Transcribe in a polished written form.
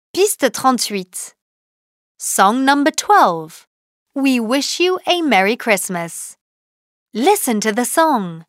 Piste 38. Song number 12. We wish you a Merry Christmas. Listen to the song.